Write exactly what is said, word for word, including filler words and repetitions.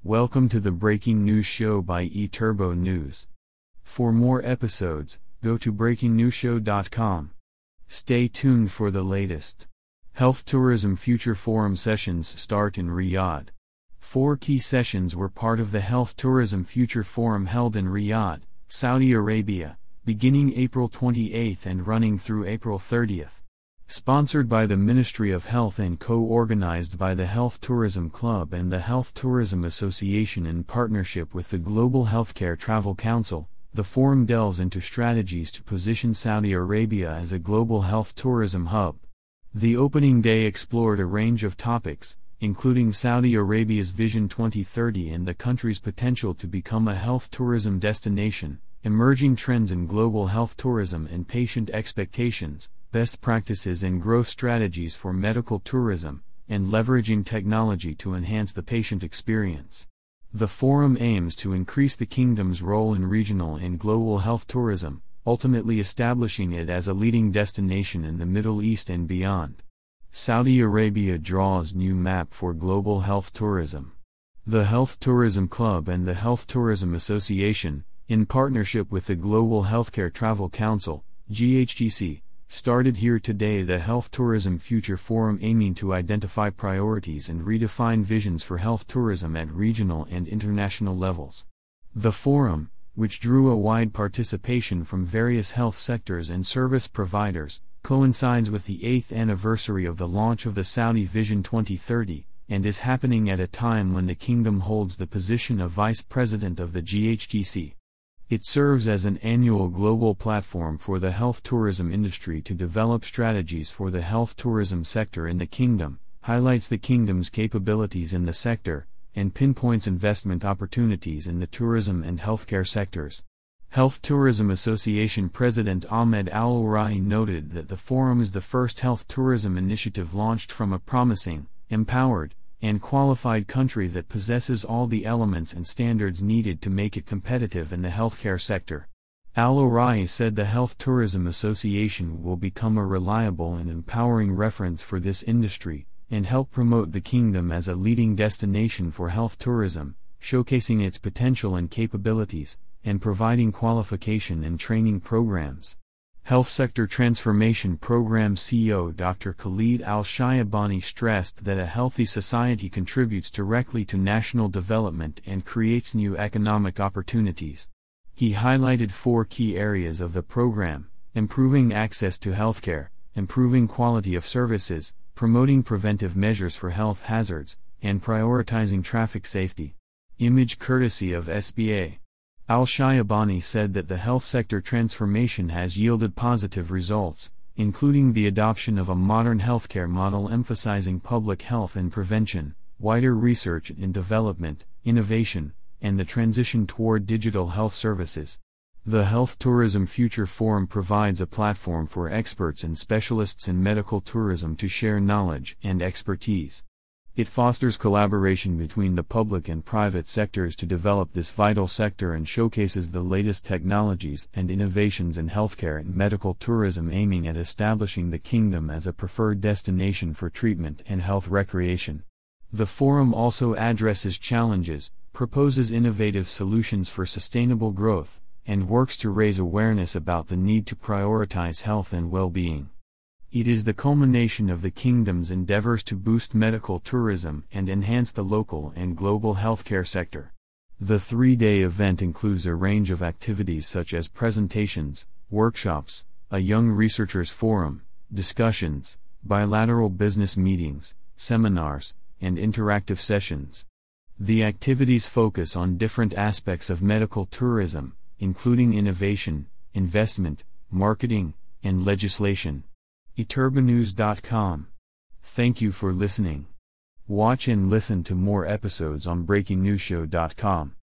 Welcome to the Breaking News Show by eTurbo News. For more episodes, go to breaking news show dot com. Stay tuned for the latest. Health Tourism Future Forum sessions start in Riyadh. Four key sessions were part of the Health Tourism Future Forum held in Riyadh, Saudi Arabia, beginning April twenty-eighth and running through April thirtieth. Sponsored by the Ministry of Health and co-organized by the Health Tourism Club and the Health Tourism Association in partnership with the Global Healthcare Travel Council, the forum delves into strategies to position Saudi Arabia as a global health tourism hub. The opening day explored a range of topics, including Saudi Arabia's Vision twenty thirty and the country's potential to become a health tourism destination, emerging trends in global health tourism and patient expectations, best practices and growth strategies for medical tourism, and leveraging technology to enhance the patient experience. The forum aims to increase the kingdom's role in regional and global health tourism, ultimately establishing it as a leading destination in the Middle East and beyond. Saudi Arabia draws new map for global health tourism. The Health Tourism Club and the Health Tourism Association, in partnership with the Global Healthcare Travel Council, G H T C, started here today the Health Tourism Future Forum aiming to identify priorities and redefine visions for health tourism at regional and international levels. The forum, which drew a wide participation from various health sectors and service providers, coincides with the eighth anniversary of the launch of the Saudi Vision twenty thirty, and is happening at a time when the kingdom holds the position of Vice President of the G H T C. It serves as an annual global platform for the health tourism industry to develop strategies for the health tourism sector in the kingdom, highlights the kingdom's capabilities in the sector, and pinpoints investment opportunities in the tourism and healthcare sectors. Health Tourism Association President Ahmed Al-Rai noted that the forum is the first health tourism initiative launched from a promising, empowered, and qualified country that possesses all the elements and standards needed to make it competitive in the healthcare sector. Al-Rai said the Health Tourism Association will become a reliable and empowering reference for this industry, and help promote the kingdom as a leading destination for health tourism, showcasing its potential and capabilities, and providing qualification and training programs. Health Sector Transformation Program C E O Doctor Khalid Al-Shayabani stressed that a healthy society contributes directly to national development and creates new economic opportunities. He highlighted four key areas of the program: improving access to healthcare, improving quality of services, promoting preventive measures for health hazards, and prioritizing traffic safety. Image courtesy of S B A. Al-Shayabani said that the health sector transformation has yielded positive results, including the adoption of a modern healthcare model emphasizing public health and prevention, wider research and development, innovation, and the transition toward digital health services. The Health Tourism Future Forum provides a platform for experts and specialists in medical tourism to share knowledge and expertise. It fosters collaboration between the public and private sectors to develop this vital sector and showcases the latest technologies and innovations in healthcare and medical tourism, aiming at establishing the kingdom as a preferred destination for treatment and health recreation. The forum also addresses challenges, proposes innovative solutions for sustainable growth, and works to raise awareness about the need to prioritize health and well-being. It is the culmination of the kingdom's endeavors to boost medical tourism and enhance the local and global healthcare sector. The three-day event includes a range of activities such as presentations, workshops, a young researchers forum, discussions, bilateral business meetings, seminars, and interactive sessions. The activities focus on different aspects of medical tourism, including innovation, investment, marketing, and legislation. e turbo news dot com. Thank you for listening. Watch and listen to more episodes on breaking news show dot com.